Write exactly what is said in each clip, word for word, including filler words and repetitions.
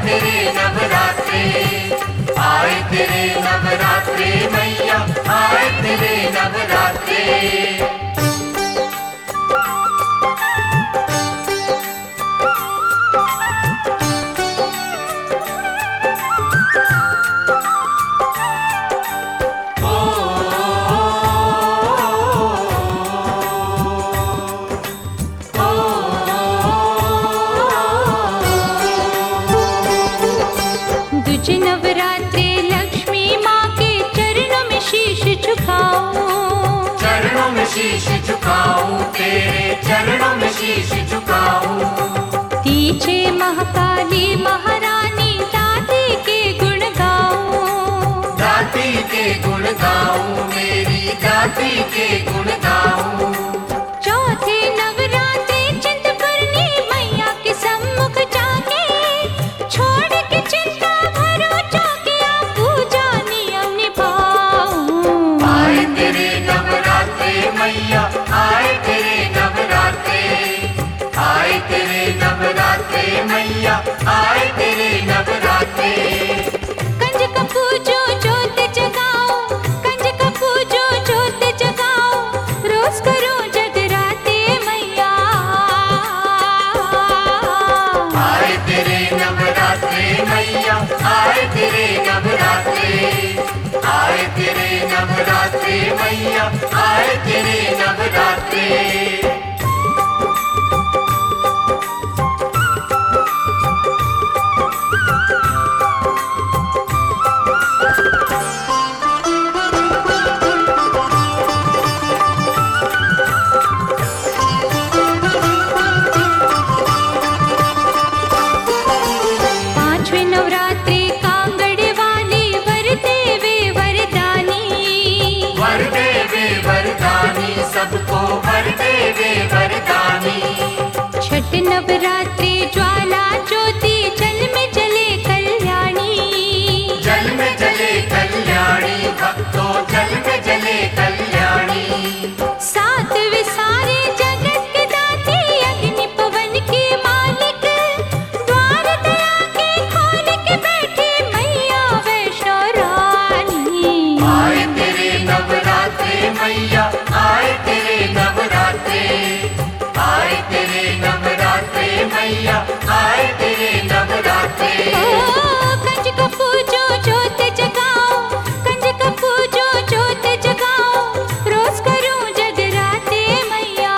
तेरे नवरात्रे, आए तेरे नवरात्रे मैया, आए तेरे नवरात्रे। नवरात्रे लक्ष्मी माँ के चरणों में शीश झुकाऊं, चरणों में शीश झुकाऊं, तेरे चरणों में शीश झुकाऊं। तीजे महाकाली महारानी दाती के गुण गाऊं, दाती के गुण गाऊं, मेरी दाती के गुण गाऊं। चौथे नवरात्रे चिंतपूर्णी मैया के सम्मुख जाके छोड़ के चिंता मैया, आए तेरे नवरात्रे, आए तेरे नवरात्रे मैया, आए तेरे नवरात्रे। कंज का पूजो ज्योत जगाओ, कंज का पूजो ज्योत जगाओ, रोज करो जगराते मैया। आए तेरे नवरात्रे मैया, आए तेरे नवरात्रे, आए तेरे नवरात्रे मैया, आए तेरे नवरात्रे। पांचवे नवरात्रि कांगड़ वाली वर देवे वरदानी, वर देवे वरदानी, सबको वर देवे वरदानी। छठ नवरात्रि ज्वाला ज्योति जल में जले कल्याणी, जल में जले कल्याणी, भक्तों जल में जले कल्याणी। सातवें सारे जगत के दाती अग्नि पवन के मालिक, द्वार दया के खोल के बैठे मैया वैष्णो रानी। आए तेरे नवरात्रे मैया, आए तेरे नवरात्रे, आए तेरे नवरात्रे मैया, आए तेरे नवरात्रे। कंज का पूजो ज्योत जगाओ, कंज का पूजो ज्योत जगाओ, रोज करो जगराते मैया।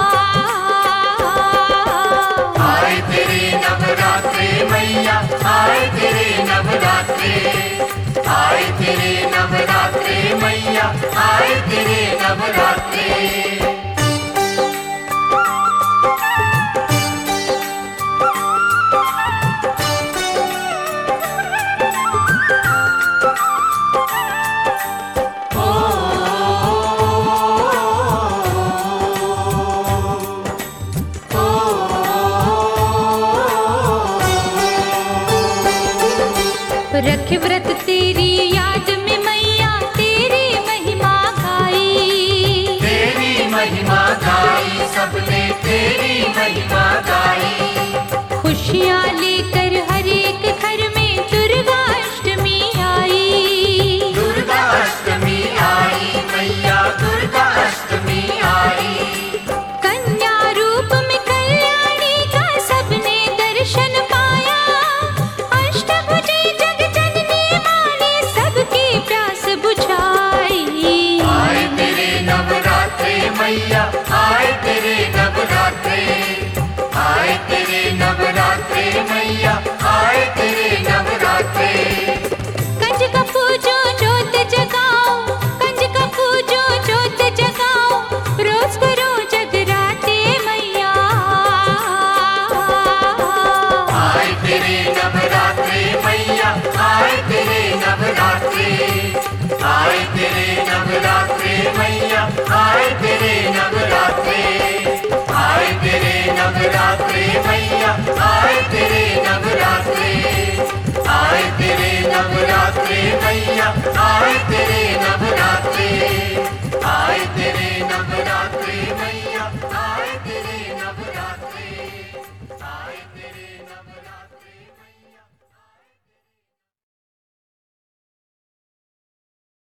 आए तेरे नवरात्रे मैया, आए तेरे नवरात्रे, आए तेरे नवरात्रे मैया, आए तेरे नवरात्रे। रख व्रत तेरी याद में मैया, तेरी महिमा गाई, तेरी महिमा गाई, सबने तेरी महिमा गाई। खुशियाँ लेकर हर एक घर में दुर्गा अष्टमी आई, दुर्गा अष्टमी आई मैया, दुर्गा अष्टमी आई। कन्या रूप में कल्याणी का सबने दर्शन पाया, अष्टभुजी जग जननी माँ ने सबकी प्यास बुझाई। आए तेरे नवरात्रे मैया, आए तेरे नवरात्रे, आए तेरे नवरात्रे मैया, आए तेरे नवरात्रे। कंज का पूजो ज्योत जगाओ, कंज का पूजो ज्योत जगाओ, रोज करो जगराते मैया। आए तेरे नवरात्रे मैया, आए तेरे नवरात्रे, आए तेरे नवरात्रे मैया, आए तेरे नवरात्रे। आए तेरे नवरात्रे मैया, आए तेरे नवरात्रे, आए तेरे नवरात्रे मैया, आए तेरे नवरात्रे।